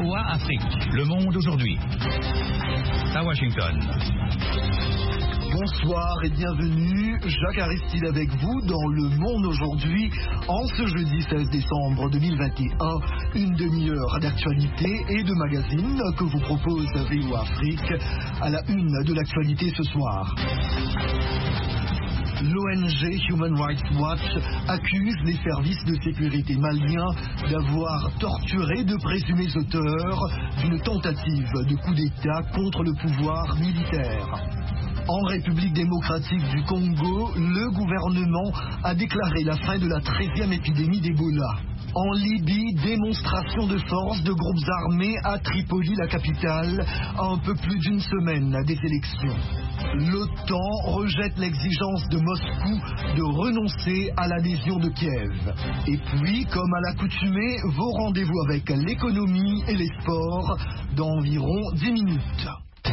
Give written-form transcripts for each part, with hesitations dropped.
VOA Afrique, Le Monde aujourd'hui. À Washington. Bonsoir et bienvenue, Jacques Aristide avec vous dans Le Monde aujourd'hui, en ce jeudi 16 décembre 2021, une demi-heure d'actualité et de magazine que vous propose VOA Afrique à la une de l'actualité ce soir. L'ONG Human Rights Watch accuse les services de sécurité maliens d'avoir torturé de présumés auteurs d'une tentative de coup d'État contre le pouvoir militaire. En République démocratique du Congo, le gouvernement a déclaré la fin de la 13e épidémie d'Ebola. En Libye, démonstration de force de groupes armés à Tripoli, la capitale, à un peu plus d'une semaine des élections. L'OTAN rejette l'exigence de Moscou de renoncer à l'adhésion de Kiev. Et puis, comme à l'accoutumée, vos rendez-vous avec l'économie et les sports dans environ 10 minutes.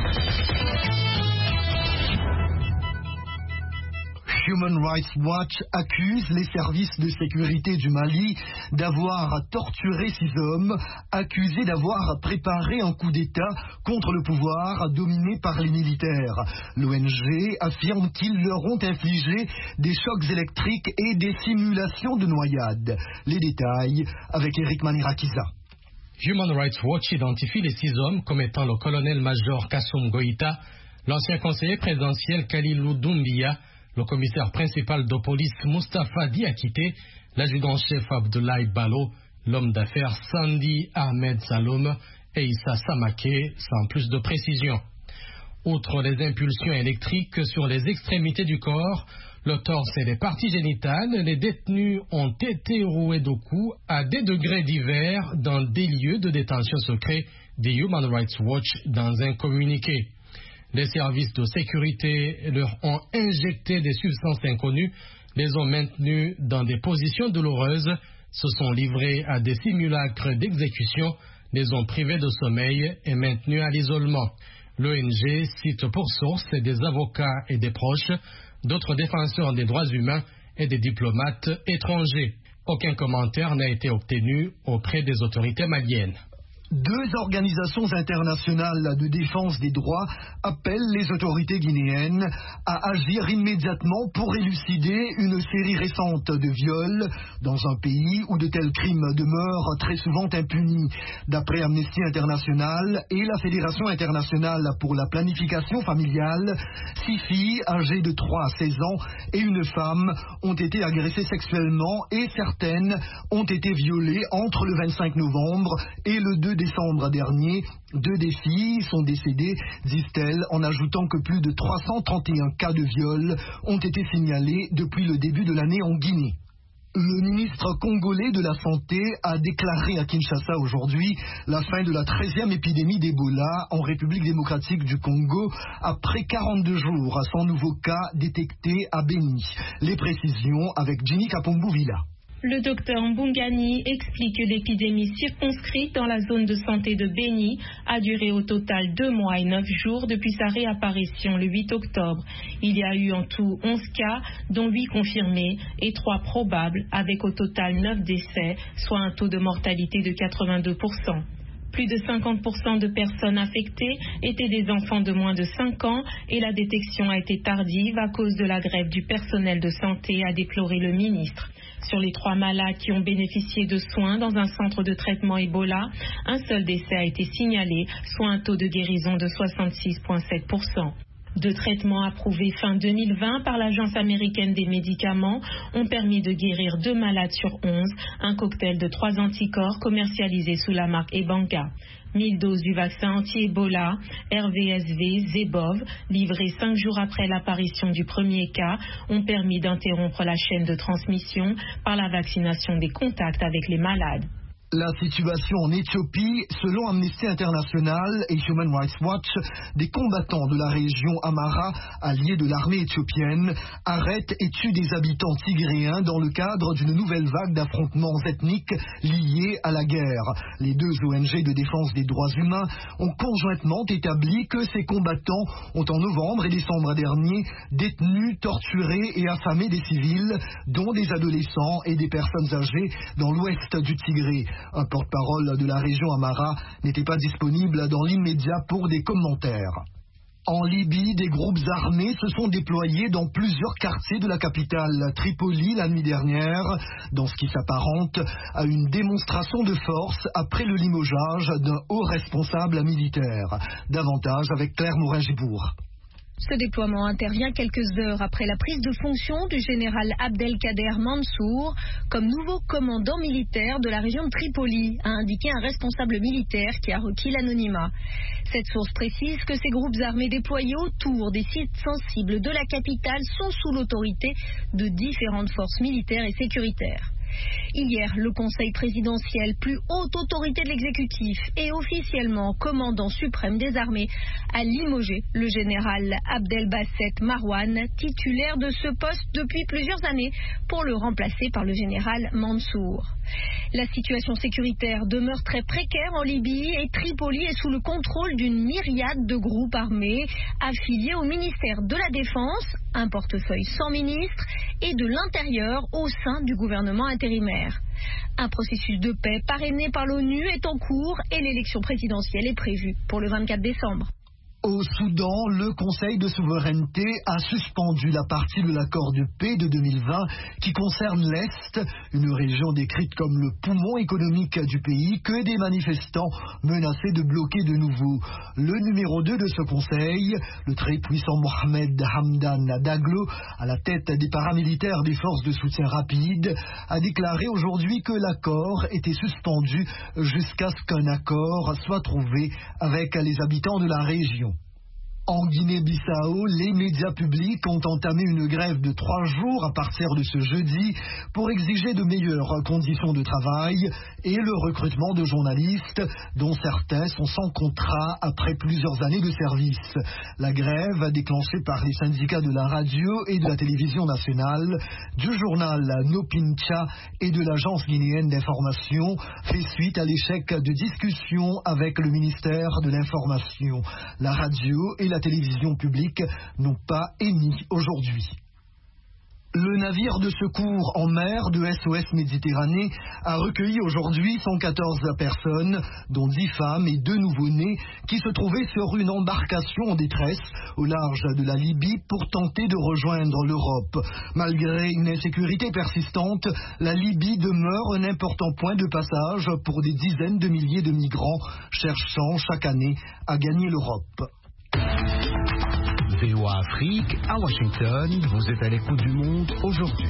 Human Rights Watch accuse les services de sécurité du Mali d'avoir torturé 6 hommes accusés d'avoir préparé un coup d'État contre le pouvoir dominé par les militaires. L'ONG affirme qu'ils leur ont infligé des chocs électriques et des simulations de noyade. Les détails avec Eric Manirakiza. Human Rights Watch identifie les 6 hommes comme étant le colonel-major Kassoum Goïta, l'ancien conseiller présidentiel Kalilou Doumbia, le commissaire principal de police Mustapha Diakité, l'adjudant-chef Abdoulaye Ballo, l'homme d'affaires Sandy Ahmed Saloum et Issa Samake, sans plus de précision. Outre les impulsions électriques sur les extrémités du corps, le torse et les parties génitales, les détenus ont été roués de coups à des degrés divers dans des lieux de détention secrets des Human Rights Watch dans un communiqué. Les services de sécurité leur ont injecté des substances inconnues, les ont maintenus dans des positions douloureuses, se sont livrés à des simulacres d'exécution, les ont privés de sommeil et maintenus à l'isolement. L'ONG cite pour source des avocats et des proches, d'autres défenseurs des droits humains et des diplomates étrangers. Aucun commentaire n'a été obtenu auprès des autorités maliennes. 2 organisations internationales de défense des droits appellent les autorités guinéennes à agir immédiatement pour élucider une série récente de viols dans un pays où de tels crimes demeurent très souvent impunis. D'après Amnesty International et la Fédération internationale pour la planification familiale, 6 filles âgées de 3 à 16 ans et une femme ont été agressées sexuellement et certaines ont été violées entre le 25 novembre et le 2 décembre dernier. 2 des filles sont décédées, disent-elles, en ajoutant que plus de 331 cas de viol ont été signalés depuis le début de l'année en Guinée. Le ministre congolais de la Santé a déclaré à Kinshasa aujourd'hui la fin de la 13e épidémie d'Ebola en République démocratique du Congo après 42 jours sans nouveau cas détecté à Beni. Les précisions avec Jenny Kapombouvila. Le docteur Mbungani explique que l'épidémie circonscrite dans la zone de santé de Beni a duré au total 2 mois et 9 jours depuis sa réapparition le 8 octobre. Il y a eu en tout 11 cas, dont 8 confirmés et 3 probables, avec au total 9 décès, soit un taux de mortalité de 82%. Plus de 50% de personnes affectées étaient des enfants de moins de 5 ans et la détection a été tardive à cause de la grève du personnel de santé, a déploré le ministre. Sur les 3 malades qui ont bénéficié de soins dans un centre de traitement Ebola, un seul décès a été signalé, soit un taux de guérison de 66,7%. 2 traitements approuvés fin 2020 par l'Agence américaine des médicaments ont permis de guérir 2 malades sur 11, un cocktail de 3 anticorps commercialisé sous la marque Ebanga. 1000 doses du vaccin anti-Ebola, RVSV, Zebov, livrées 5 jours après l'apparition du premier cas, ont permis d'interrompre la chaîne de transmission par la vaccination des contacts avec les malades. La situation en Éthiopie, selon Amnesty International et Human Rights Watch, des combattants de la région Amhara, alliés de l'armée éthiopienne, arrêtent et tuent des habitants tigréens dans le cadre d'une nouvelle vague d'affrontements ethniques liés à la guerre. Les 2 ONG de défense des droits humains ont conjointement établi que ces combattants ont en novembre et décembre dernier détenu, torturé et affamé des civils, dont des adolescents et des personnes âgées dans l'ouest du Tigré. Un porte-parole de la région Amara n'était pas disponible dans l'immédiat pour des commentaires. En Libye, des groupes armés se sont déployés dans plusieurs quartiers de la capitale Tripoli la nuit dernière, dans ce qui s'apparente à une démonstration de force après le limogeage d'un haut responsable militaire. Davantage avec Claire Morin-Gibourg. Ce déploiement intervient quelques heures après la prise de fonction du général Abdelkader Mansour comme nouveau commandant militaire de la région de Tripoli, a indiqué un responsable militaire qui a requis l'anonymat. Cette source précise que ces groupes armés déployés autour des sites sensibles de la capitale sont sous l'autorité de différentes forces militaires et sécuritaires. Hier, le Conseil présidentiel, plus haute autorité de l'exécutif et officiellement commandant suprême des armées, a limogé le général Abdelbasset Marwan, titulaire de ce poste depuis plusieurs années, pour le remplacer par le général Mansour. La situation sécuritaire demeure très précaire en Libye et Tripoli est sous le contrôle d'une myriade de groupes armés affiliés au ministère de la Défense, un portefeuille sans ministre, et de l'Intérieur au sein du gouvernement intérimaire. Un processus de paix parrainé par l'ONU est en cours et l'élection présidentielle est prévue pour le 24 décembre. Au Soudan, le Conseil de souveraineté a suspendu la partie de l'accord de paix de 2020 qui concerne l'Est, une région décrite comme le poumon économique du pays que des manifestants menaçaient de bloquer de nouveau. Le numéro 2 de ce Conseil, le très puissant Mohamed Hamdan Daglo, à la tête des paramilitaires des forces de soutien rapide, a déclaré aujourd'hui que l'accord était suspendu jusqu'à ce qu'un accord soit trouvé avec les habitants de la région. En Guinée-Bissau, les médias publics ont entamé une grève de 3 jours à partir de ce jeudi pour exiger de meilleures conditions de travail et le recrutement de journalistes dont certains sont sans contrat après plusieurs années de service. La grève, déclenchée par les syndicats de la radio et de la télévision nationale, du journal Nopincha et de l'agence guinéenne d'information, fait suite à l'échec de discussions avec le ministère de l'Information. La radio et la télévision publique n'ont pas émis aujourd'hui. Le navire de secours en mer de SOS Méditerranée a recueilli aujourd'hui 114 personnes, dont 10 femmes et 2 nouveau-nés, qui se trouvaient sur une embarcation en détresse au large de la Libye pour tenter de rejoindre l'Europe. Malgré une insécurité persistante, la Libye demeure un important point de passage pour des dizaines de milliers de migrants cherchant chaque année à gagner l'Europe. VOA Afrique, à Washington, vous êtes à l'écoute du monde aujourd'hui.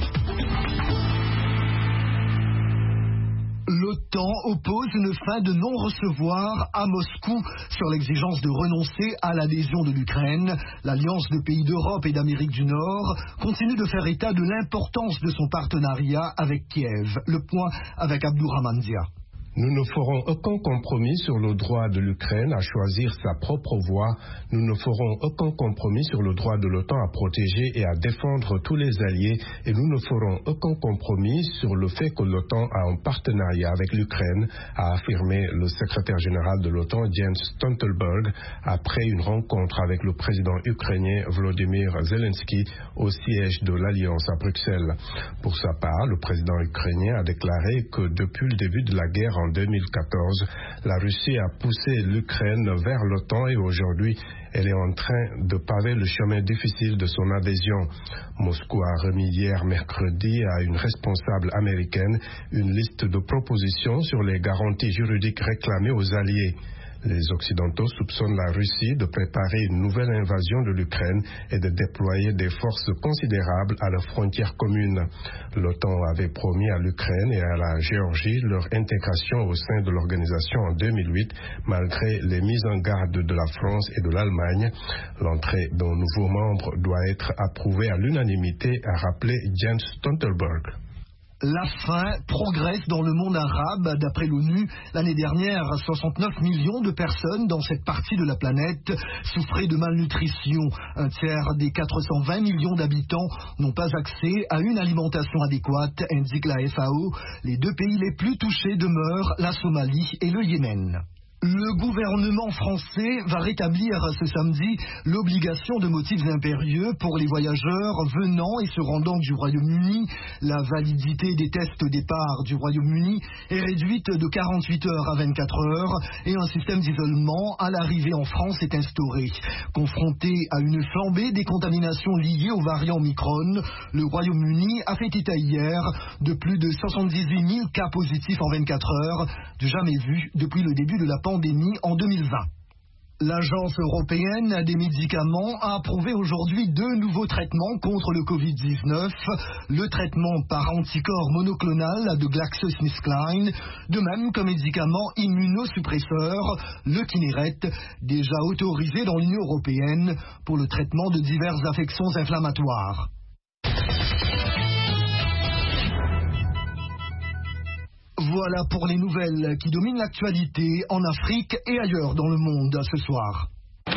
L'OTAN oppose une fin de non-recevoir à Moscou sur l'exigence de renoncer à l'adhésion de l'Ukraine. L'Alliance de pays d'Europe et d'Amérique du Nord continue de faire état de l'importance de son partenariat avec Kiev. Le point avec Abdourahmane Dia. Nous ne ferons aucun compromis sur le droit de l'Ukraine à choisir sa propre voie. Nous ne ferons aucun compromis sur le droit de l'OTAN à protéger et à défendre tous les alliés. Et nous ne ferons aucun compromis sur le fait que l'OTAN a un partenariat avec l'Ukraine, a affirmé le secrétaire général de l'OTAN, Jens Stoltenberg, après une rencontre avec le président ukrainien Volodymyr Zelensky au siège de l'Alliance à Bruxelles. Pour sa part, le président ukrainien a déclaré que depuis le début de la guerre en 2014, la Russie a poussé l'Ukraine vers l'OTAN et aujourd'hui, elle est en train de paver le chemin difficile de son adhésion. Moscou a remis hier mercredi à une responsable américaine une liste de propositions sur les garanties juridiques réclamées aux alliés. Les Occidentaux soupçonnent la Russie de préparer une nouvelle invasion de l'Ukraine et de déployer des forces considérables à leurs frontières communes. L'OTAN avait promis à l'Ukraine et à la Géorgie leur intégration au sein de l'organisation en 2008, malgré les mises en garde de la France et de l'Allemagne. L'entrée d'un nouveau membre doit être approuvée à l'unanimité, a rappelé Jens Stoltenberg. La faim progresse dans le monde arabe. D'après l'ONU, l'année dernière, 69 millions de personnes dans cette partie de la planète souffraient de malnutrition. Un tiers des 420 millions d'habitants n'ont pas accès à une alimentation adéquate, indique la FAO. Les 2 pays les plus touchés demeurent la Somalie et le Yémen. Le gouvernement français va rétablir ce samedi l'obligation de motifs impérieux pour les voyageurs venant et se rendant du Royaume-Uni. La validité des tests départ du Royaume-Uni est réduite de 48 heures à 24 heures et un système d'isolement à l'arrivée en France est instauré. Confronté à une flambée des contaminations liées au variant Omicron, le Royaume-Uni a fait état hier de plus de 78 000 cas positifs en 24 heures, du jamais vu depuis le début de la pandémie en 2020. L'Agence européenne des médicaments a approuvé aujourd'hui 2 nouveaux traitements contre le Covid-19. Le traitement par anticorps monoclonal de GlaxoSmithKline, de même qu'un médicament immunosuppresseur, le Kineret, déjà autorisé dans l'Union européenne pour le traitement de diverses affections inflammatoires. Voilà pour les nouvelles qui dominent l'actualité en Afrique et ailleurs dans le monde ce soir.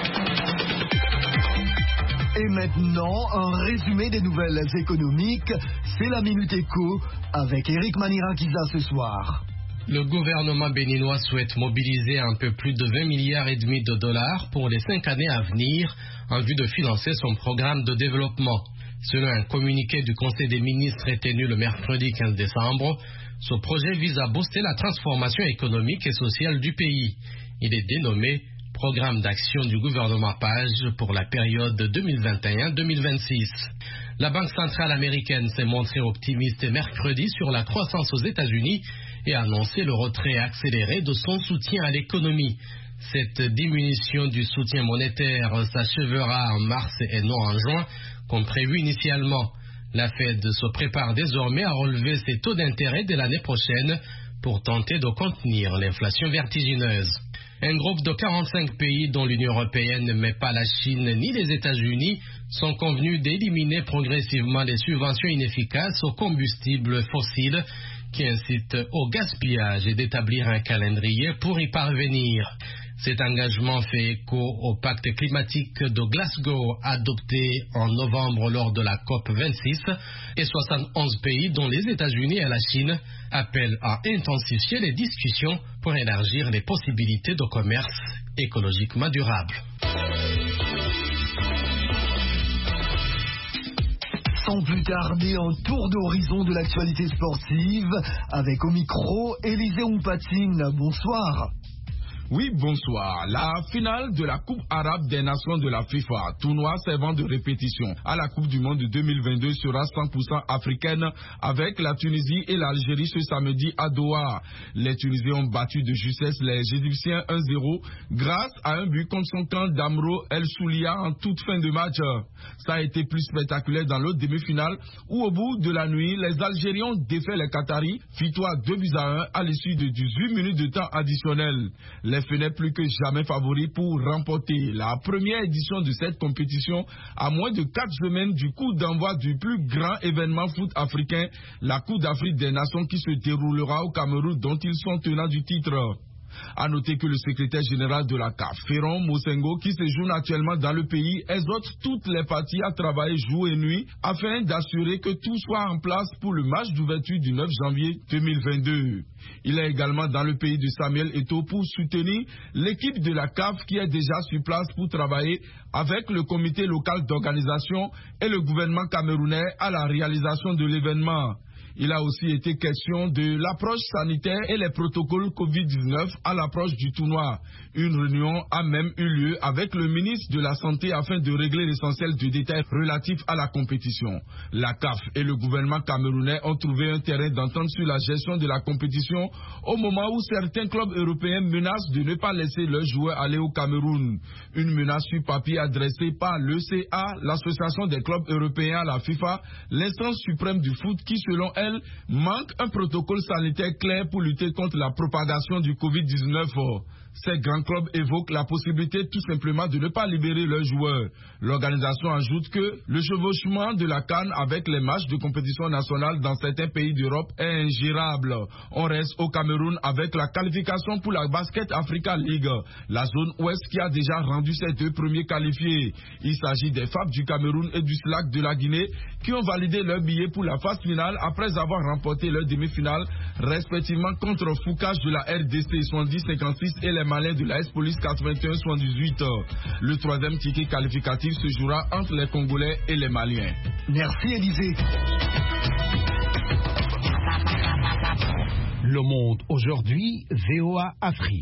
Et maintenant, un résumé des nouvelles économiques. C'est la Minute Éco avec Eric Manirakiza ce soir. Le gouvernement béninois souhaite mobiliser un peu plus de 20 milliards et demi de dollars pour les 5 années à venir en vue de financer son programme de développement. Selon un communiqué du Conseil des ministres tenu le mercredi 15 décembre, ce projet vise à booster la transformation économique et sociale du pays. Il est dénommé Programme d'action du gouvernement Page pour la période 2021-2026. La Banque centrale américaine s'est montrée optimiste mercredi sur la croissance aux États-Unis et a annoncé le retrait accéléré de son soutien à l'économie. Cette diminution du soutien monétaire s'achèvera en mars et non en juin, comme prévu initialement. La Fed se prépare désormais à relever ses taux d'intérêt dès l'année prochaine pour tenter de contenir l'inflation vertigineuse. Un groupe de 45 pays dont l'Union européenne, mais pas la Chine ni les États-Unis, sont convenus d'éliminer progressivement les subventions inefficaces aux combustibles fossiles qui incitent au gaspillage et d'établir un calendrier pour y parvenir. Cet engagement fait écho au pacte climatique de Glasgow adopté en novembre lors de la COP26 et 71 pays dont les États-Unis et la Chine appellent à intensifier les discussions pour élargir les possibilités de commerce écologiquement durable. Sans plus tarder, un tour d'horizon de l'actualité sportive avec au micro Élisée Oupatine. Bonsoir. Oui, bonsoir. La finale de la Coupe arabe des nations de la FIFA, tournoi servant de répétition à la Coupe du monde de 2022, sera 100% africaine avec la Tunisie et l'Algérie ce samedi à Doha. Les Tunisiens ont battu de justesse les Égyptiens 1-0 grâce à un but contre son camp d'Amro El Soulia en toute fin de match. Ça a été plus spectaculaire dans l'autre demi-finale où au bout de la nuit, les Algériens ont défait les Qataris, victoire 2-1 à l'issue de 18 minutes de temps additionnel. Les Fenêtres plus que jamais favoris pour remporter la première édition de cette compétition à moins de 4 semaines du coup d'envoi du plus grand événement foot africain, la Coupe d'Afrique des Nations qui se déroulera au Cameroun dont ils sont tenants du titre. A noter que le secrétaire général de la CAF, Ferron Mosengo, qui séjourne actuellement dans le pays, exhorte toutes les parties à travailler jour et nuit afin d'assurer que tout soit en place pour le match d'ouverture du 9 janvier 2022. Il est également dans le pays de Samuel Eto'o pour soutenir l'équipe de la CAF qui est déjà sur place pour travailler avec le comité local d'organisation et le gouvernement camerounais à la réalisation de l'événement. Il a aussi été question de l'approche sanitaire et les protocoles Covid-19 à l'approche du tournoi. Une réunion a même eu lieu avec le ministre de la Santé afin de régler l'essentiel du détail relatif à la compétition. La CAF et le gouvernement camerounais ont trouvé un terrain d'entente sur la gestion de la compétition au moment où certains clubs européens menacent de ne pas laisser leurs joueurs aller au Cameroun. Une menace sur papier adressée par l'ECA, l'association des clubs européens à la FIFA, l'instance suprême du foot qui, selon elle, manque un protocole sanitaire clair pour lutter contre la propagation du Covid-19. Ces grands clubs évoquent la possibilité tout simplement de ne pas libérer leurs joueurs. L'organisation ajoute que le chevauchement de la CAN avec les matchs de compétition nationale dans certains pays d'Europe est ingérable. On reste au Cameroun avec la qualification pour la Basket Africa League, la zone ouest qui a déjà rendu ses 2 premiers qualifiés. Il s'agit des FAP du Cameroun et du SLAC de la Guinée qui ont validé leur billet pour la phase finale après après avoir remporté leur demi-finale, respectivement contre Foucache de la RDC 70-56 et les Maliens de la S-Police 81-78. Le troisième ticket qualificatif se jouera entre les Congolais et les Maliens. Merci Élisée. Le Monde aujourd'hui, VOA Afrique.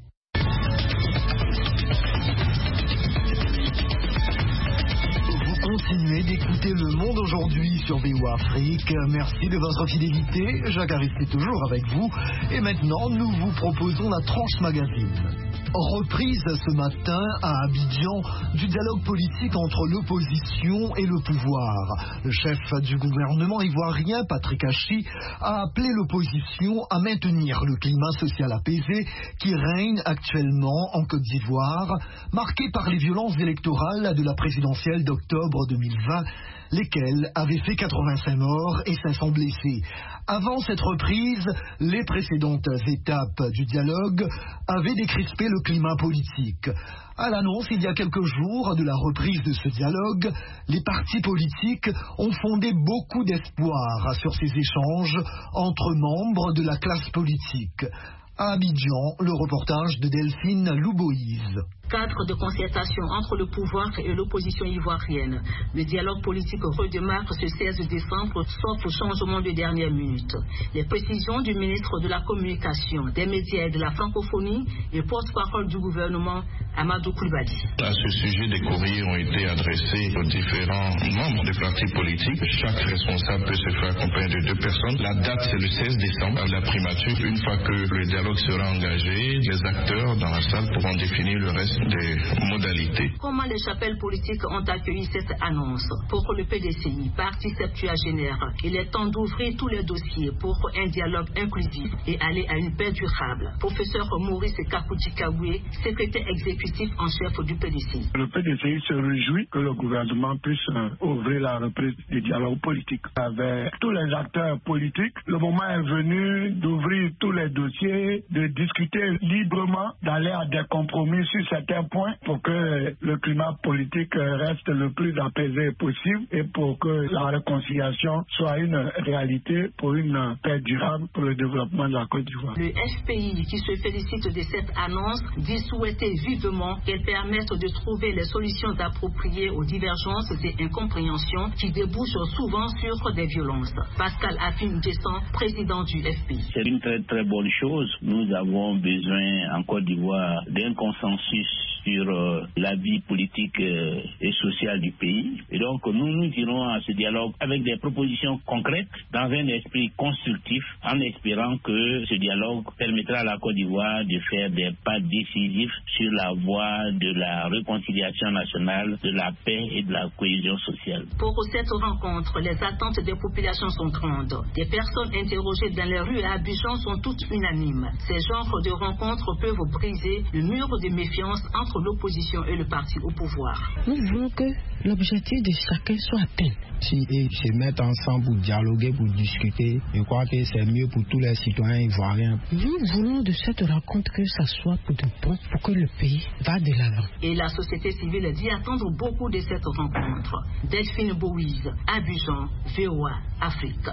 Continuez d'écouter Le Monde aujourd'hui sur VOA Afrique. Merci de votre fidélité. Jacques Aristide est toujours avec vous. Et maintenant, nous vous proposons la tranche magazine. Reprise ce matin à Abidjan du dialogue politique entre l'opposition et le pouvoir. Le chef du gouvernement ivoirien, Patrick Hachi, a appelé l'opposition à maintenir le climat social apaisé qui règne actuellement en Côte d'Ivoire, marqué par les violences électorales de la présidentielle d'octobre 2020, lesquelles avaient fait 85 morts et 500 blessés. Avant cette reprise, les précédentes étapes du dialogue avaient décrispé le climat politique. À l'annonce, il y a quelques jours, de la reprise de ce dialogue, les partis politiques ont fondé beaucoup d'espoir sur ces échanges entre membres de la classe politique. À Abidjan, le reportage de Delphine Louboïse. Cadre de concertation entre le pouvoir et l'opposition ivoirienne. Le dialogue politique redémarre ce 16 décembre, sauf changement de dernière minute. Les précisions du ministre de la Communication, des médias et de la francophonie et porte-parole du gouvernement, Amadou Koulibaly. À ce sujet, des courriers ont été adressés aux différents membres des partis politiques. Chaque responsable peut se faire accompagner de 2 personnes. La date, c'est le 16 décembre. La primature, une fois que le dialogue sera engagé, les acteurs dans la salle pourront définir le reste des modalités. Comment les chapelles politiques ont accueilli cette annonce? Pour le PDCI, parti septuagénaire, il est temps d'ouvrir tous les dossiers pour un dialogue inclusif et aller à une paix durable. Professeur Maurice Kakoudji-Kaboué, secrétaire exécutif en chef du PDCI. Le PDCI se réjouit que le gouvernement puisse ouvrir la reprise du dialogue politique avec tous les acteurs politiques. Le moment est venu d'ouvrir tous les dossiers, de discuter librement, d'aller à des compromis sur certains points pour que le climat politique reste le plus apaisé possible et pour que la réconciliation soit une réalité pour une paix durable pour le développement de la Côte d'Ivoire. Le FPI, qui se félicite de cette annonce, dit souhaiter vivement qu'elle permette de trouver les solutions appropriées aux divergences et incompréhensions qui débouchent souvent sur des violences. Pascal Afim-Dessan, président du FPI. C'est une très très bonne chose. Nous avons besoin en Côte d'Ivoire d'un consensus sur la vie politique et sociale du pays. Et donc nous irons à ce dialogue avec des propositions concrètes dans un esprit constructif en espérant que ce dialogue permettra à la Côte d'Ivoire de faire des pas décisifs sur la voie de la réconciliation nationale, de la paix et de la cohésion sociale. Pour cette rencontre, les attentes des populations sont grandes. Les personnes interrogées dans les rues à Abidjan sont toutes unanimes. Ces genres de rencontres peuvent briser le mur de méfiance entre l'opposition et le parti au pouvoir. Nous voulons que l'objectif de chacun soit atteint. Si ils se mettent ensemble pour dialoguer, pour discuter, je crois que c'est mieux pour tous les citoyens ivoiriens. Nous voulons de cette rencontre que ça soit pour de bon, pour que le pays va de l'avant. Et la société civile dit attendre beaucoup de cette rencontre. Delphine Louboïse, Abidjan, VOA Afrique.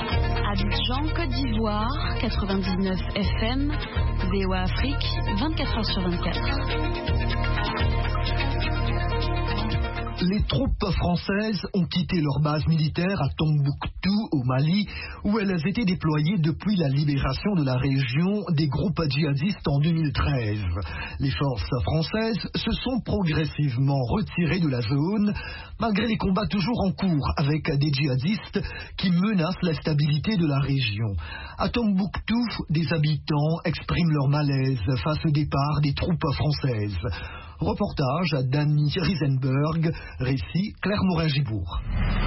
Abidjan, Côte d'Ivoire, 99 FM, VOA Afrique, 24h sur 24. Les troupes françaises ont quitté leur base militaire à Tombouctou, au Mali, où elles étaient déployées depuis la libération de la région des groupes djihadistes en 2013. Les forces françaises se sont progressivement retirées de la zone, malgré les combats toujours en cours avec des djihadistes qui menacent la stabilité de la région. À Tombouctou, des habitants expriment leur malaise face au départ des troupes françaises. Reportage à Danny Riesenberg, récit Claire Morin-Gibourg.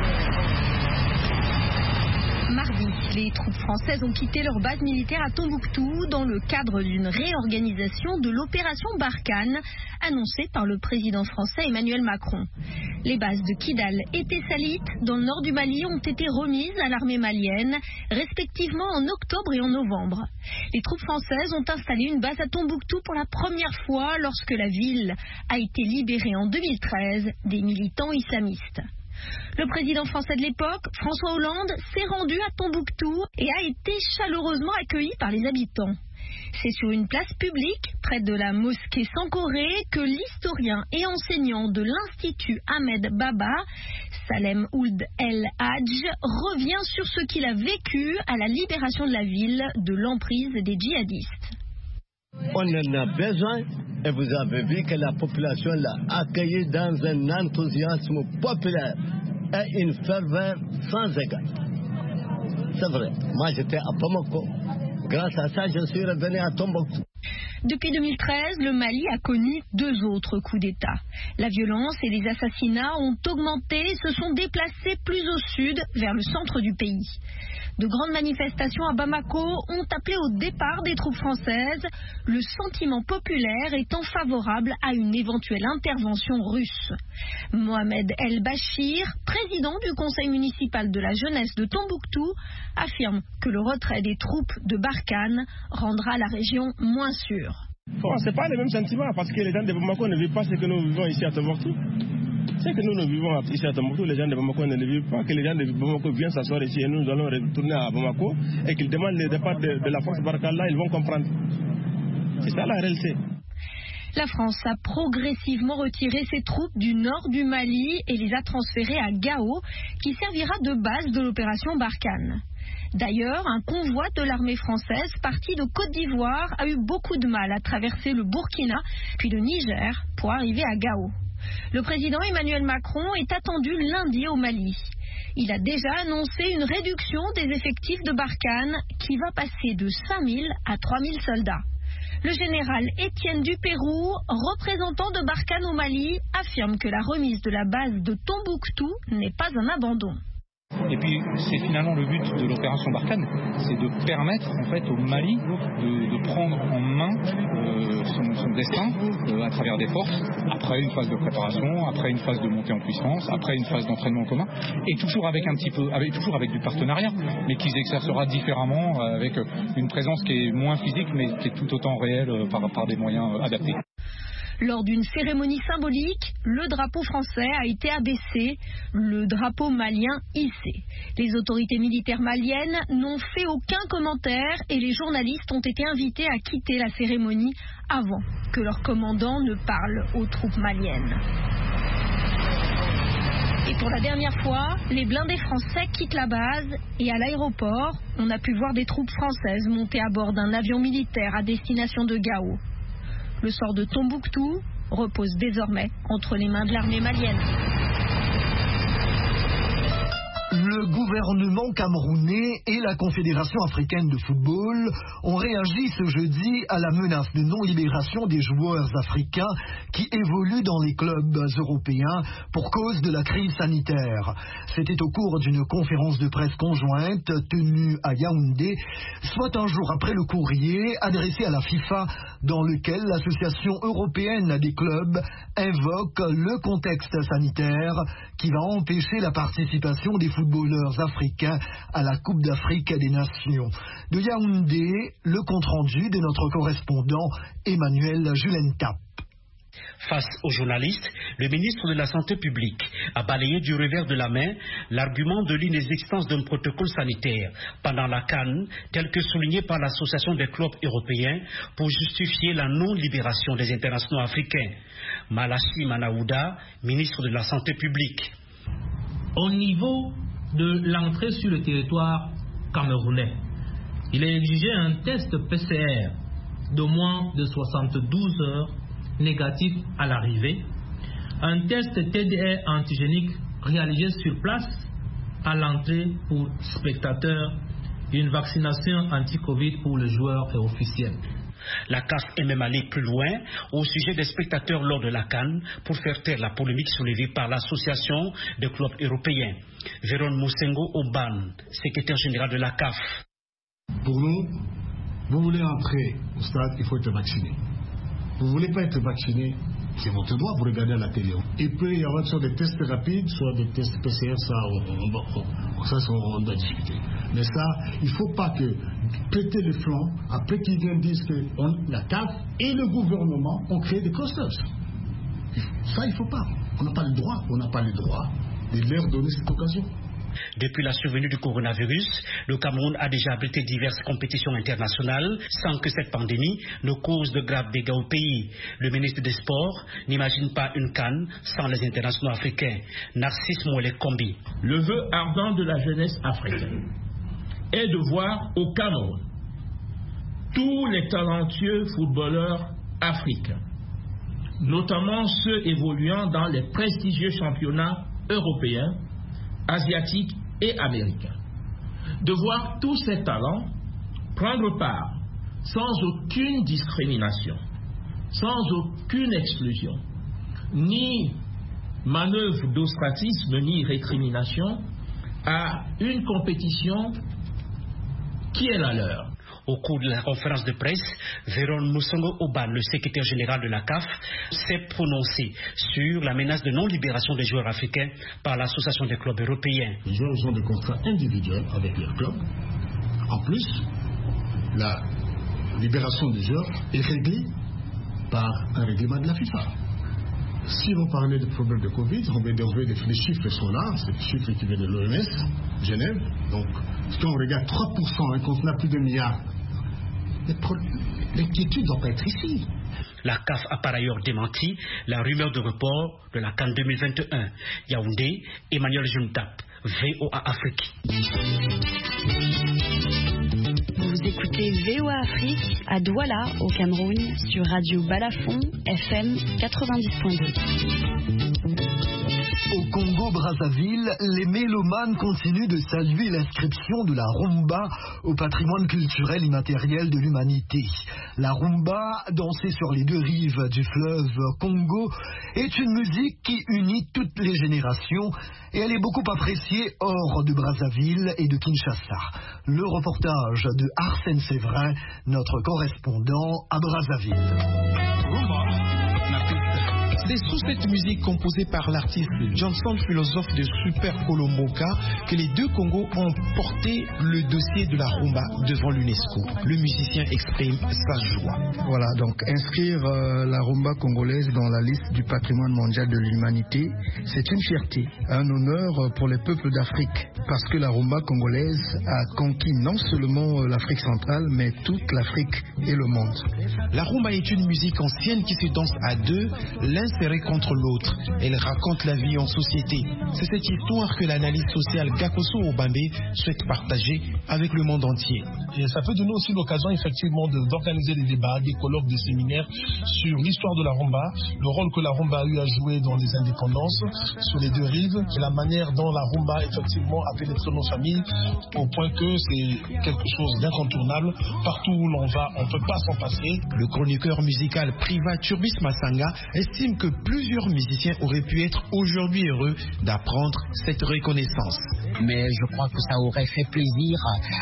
Mardi, les troupes françaises ont quitté leur base militaire à Tombouctou dans le cadre d'une réorganisation de l'opération Barkhane annoncée par le président français Emmanuel Macron. Les bases de Kidal et Tessalit dans le nord du Mali ont été remises à l'armée malienne, respectivement en octobre et en novembre. Les troupes françaises ont installé une base à Tombouctou pour la première fois lorsque la ville a été libérée en 2013 des militants islamistes. Le président français de l'époque, François Hollande, s'est rendu à Tombouctou et a été chaleureusement accueilli par les habitants. C'est sur une place publique, près de la mosquée Sankoré, que l'historien et enseignant de l'Institut Ahmed Baba, Salem Ould El Hadj, revient sur ce qu'il a vécu à la libération de la ville de l'emprise des djihadistes. On en a besoin et vous avez vu que la population l'a accueilli dans un enthousiasme populaire et une ferveur sans égale. C'est vrai, moi j'étais à Bamako. Grâce à ça, je suis revenu à Tombouctou. Depuis 2013, le Mali a connu 2 autres coups d'État. La violence et les assassinats ont augmenté et se sont déplacés plus au sud, vers le centre du pays. De grandes manifestations à Bamako ont appelé au départ des troupes françaises, le sentiment populaire étant favorable à une éventuelle intervention russe. Mohamed El Bachir, président du conseil municipal de la jeunesse de Tombouctou, affirme que le retrait des troupes de Barkhane rendra la région moins sûre. Bon, ce n'est pas les mêmes sentiments parce que les gens de Bamako ne vivent pas ce que nous vivons ici à Tombouctou. C'est que nous vivons ici à Tombouctou, les gens de Bamako ne le vivent pas, que les gens de Bamako viennent s'asseoir ici et nous allons retourner à Bamako et qu'ils demandent le départ de la force Barkhane, là, ils vont comprendre. C'est ça la réalité. La France a progressivement retiré ses troupes du nord du Mali et les a transférées à Gao, qui servira de base de l'opération Barkhane. D'ailleurs, un convoi de l'armée française parti de Côte d'Ivoire a eu beaucoup de mal à traverser le Burkina, puis le Niger, pour arriver à Gao. Le président Emmanuel Macron est attendu lundi au Mali. Il a déjà annoncé une réduction des effectifs de Barkhane qui va passer de 5 000 à 3 000 soldats. Le général Étienne Dupérou, représentant de Barkhane au Mali, affirme que la remise de la base de Tombouctou n'est pas un abandon. Et puis c'est finalement le but de l'opération Barkhane, c'est de permettre en fait au Mali de prendre en main son destin à travers des forces, après une phase de préparation, après une phase de montée en puissance, après une phase d'entraînement commun, et toujours avec toujours avec du partenariat, mais qui s'exercera différemment avec une présence qui est moins physique, mais qui est tout autant réelle par des moyens adaptés. Lors d'une cérémonie symbolique, le drapeau français a été abaissé, le drapeau malien hissé. Les autorités militaires maliennes n'ont fait aucun commentaire et les journalistes ont été invités à quitter la cérémonie avant que leur commandant ne parle aux troupes maliennes. Et pour la dernière fois, les blindés français quittent la base et à l'aéroport, on a pu voir des troupes françaises monter à bord d'un avion militaire à destination de Gao. Le sort de Tombouctou repose désormais entre les mains de l'armée malienne. Le gouvernement camerounais et la Confédération africaine de football ont réagi ce jeudi à la menace de non-libération des joueurs africains qui évoluent dans les clubs européens pour cause de la crise sanitaire. C'était au cours d'une conférence de presse conjointe tenue à Yaoundé, soit un jour après le courrier adressé à la FIFA dans lequel l'Association européenne des clubs invoque le contexte sanitaire qui va empêcher la participation des footballeurs africains à la Coupe d'Afrique des Nations. De Yaoundé, le compte-rendu de notre correspondant Emmanuel Julentap. Face aux journalistes, le ministre de la Santé publique a balayé du revers de la main l'argument de l'inexistence d'un protocole sanitaire pendant la CAN, tel que souligné par l'Association des clubs européens pour justifier la non-libération des internationaux africains. Malachi Manaouda, ministre de la Santé publique. Au niveau de l'entrée sur le territoire camerounais, il est exigé un test PCR de moins de 72 heures négatif à l'arrivée, un test TDR antigénique réalisé sur place à l'entrée pour spectateurs, une vaccination anti-Covid pour les joueurs et officiels. La CAF est même allée plus loin au sujet des spectateurs lors de la CAN pour faire taire la polémique soulevée par l'Association des clubs européens. Jérôme Moussengo Oban, secrétaire général de la CAF. Pour nous, vous voulez entrer au stade, il faut être vacciné. Vous ne voulez pas être vacciné, c'est votre droit, vous regardez à la télé. Il peut y avoir soit des tests rapides, soit des tests PCR, ça on doit discuter. Mais ça, il ne faut pas que péter les flancs, après qu'ils viennent dire que la CAF et le gouvernement ont créé des clusters. Ça, il ne faut pas. On n'a pas le droit, de leur donner cette occasion. Depuis la survenue du coronavirus, le Cameroun a déjà abrité diverses compétitions internationales sans que cette pandémie ne cause de graves dégâts au pays. Le ministre des Sports n'imagine pas une CAN sans les internationaux africains. Narcisse Mouelé-Kombi. Le vœu ardent de la jeunesse africaine est de voir au Cameroun tous les talentueux footballeurs africains, notamment ceux évoluant dans les prestigieux championnats européens, asiatiques et américains. De voir tous ces talents prendre part sans aucune discrimination, sans aucune exclusion, ni manœuvre d'ostracisme, ni récrimination à une compétition qui est la leur. Au cours de la conférence de presse, Véron Moussongo Oban, le secrétaire général de la CAF, s'est prononcé sur la menace de non-libération des joueurs africains par l'Association des clubs européens. Les joueurs ont des contrats individuels avec leurs clubs. En plus, la libération des joueurs est réglée par un règlement de la FIFA. Si vous parlez de problèmes de Covid, on va dire les chiffres sont là, c'est des chiffres qui viennent de l'OMS, Genève. Donc, si on regarde 3% et qu'on a plus de milliards, l'inquiétude ne doit pas être ici. La CAF a par ailleurs démenti la rumeur de report de la CAN 2021. Yaoundé, Emmanuel Juntap, VOA Afrique. Vous écoutez VOA Afrique à Douala, au Cameroun, sur Radio Balafon, FM 90.2. Au Congo-Brazzaville, les mélomanes continuent de saluer l'inscription de la rumba au patrimoine culturel immatériel de l'humanité. La rumba, dansée sur les deux rives du fleuve Congo, est une musique qui unit toutes les générations et elle est beaucoup appréciée hors de Brazzaville et de Kinshasa. Le reportage de Arsène Séverin, notre correspondant à Brazzaville. C'est sous cette musique composée par l'artiste Johnson, philosophe de Super Colomboka, que les deux Congos ont porté le dossier de la rumba devant l'UNESCO. Le musicien exprime sa joie. Voilà, donc inscrire la rumba congolaise dans la liste du patrimoine mondial de l'humanité, c'est une fierté, un honneur pour les peuples d'Afrique, parce que la rumba congolaise a conquis non seulement l'Afrique centrale, mais toute l'Afrique et le monde. La rumba est une musique ancienne qui se danse à deux, l'un serré contre l'autre. Elle raconte la vie en société. C'est cette histoire que l'analyse sociale Gakoso Obambe souhaite partager avec le monde entier. Et ça peut donner aussi l'occasion effectivement d'organiser des débats, des colloques, des séminaires sur l'histoire de la rumba, le rôle que la rumba a eu à jouer dans les indépendances sur les deux rives et la manière dont la rumba effectivement a pénétré nos familles au point que c'est quelque chose d'incontournable. Partout où l'on va, on ne peut pas s'en passer. Le chroniqueur musical Priva Turbis Massanga estime que plusieurs musiciens auraient pu être aujourd'hui heureux d'apprendre cette reconnaissance. Mais je crois que ça aurait fait plaisir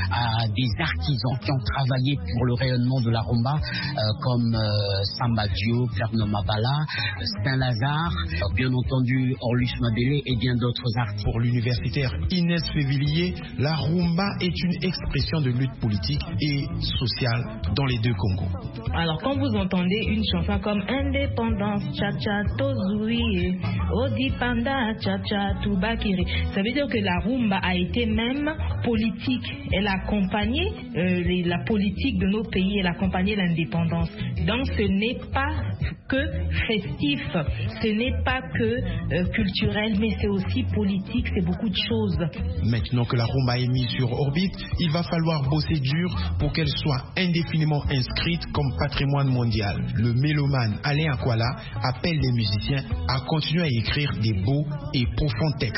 à des artisans qui ont travaillé pour le rayonnement de la rumba, comme Samba Dio, Fernand Mabala, Saint-Lazare, bien entendu Orlus Mabélé et bien d'autres artistes. Pour l'universitaire Inès Févillier, la rumba est une expression de lutte politique et sociale dans les deux Congos. Alors quand vous entendez une chanson comme Indépendance, Cha-cha, Tozui, Odipanda, Cha-cha, Toubakiri, ça veut dire que la rumba a été même politique. Elle a accompagné la politique de nos pays, elle a accompagné l'indépendance. Donc ce n'est pas que festif, ce n'est pas que culturel, mais c'est aussi politique, c'est beaucoup de choses. Maintenant que la rumba est mise sur orbite, il va falloir bosser dur pour qu'elle soit indéfiniment inscrite comme patrimoine mondial. Le mélomane Alain Akwala appelle les musiciens à continuer à écrire des beaux et profonds textes.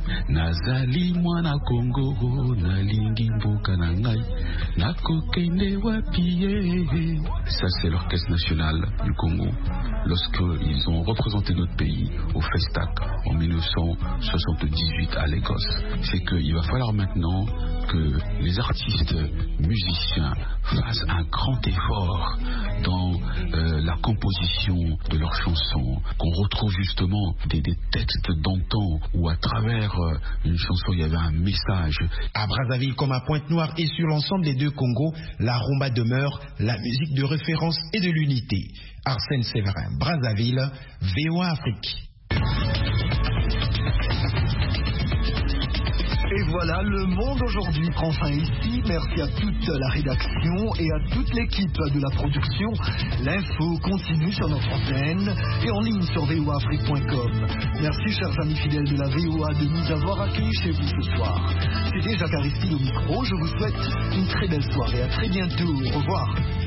Nazali mwana Congo nalingi mboka na ngai nakokende wapi. Ça c'est l'orchestre national du Congo. Lorsqu'ils ont représenté notre pays au Festac en 1978 à l'Écosse, c'est qu'il va falloir maintenant que les artistes musiciens fassent un grand effort dans la composition de leurs chansons, qu'on retrouve justement des textes d'antan où à travers une chanson il y avait un message. À Brazzaville comme à Pointe-Noire et sur l'ensemble des deux Congos, la rumba demeure la musique de référence et de l'unité. Arsène Séverin, Brazzaville, VOA Afrique. Et voilà, le monde aujourd'hui prend fin ici. Merci à toute la rédaction et à toute l'équipe de la production. L'info continue sur notre antenne et en ligne sur voafrique.com. Merci chers amis fidèles de la VOA de nous avoir accueillis chez vous ce soir. C'était Jacques Aristide au micro. Je vous souhaite une très belle soirée. À très bientôt. Au revoir.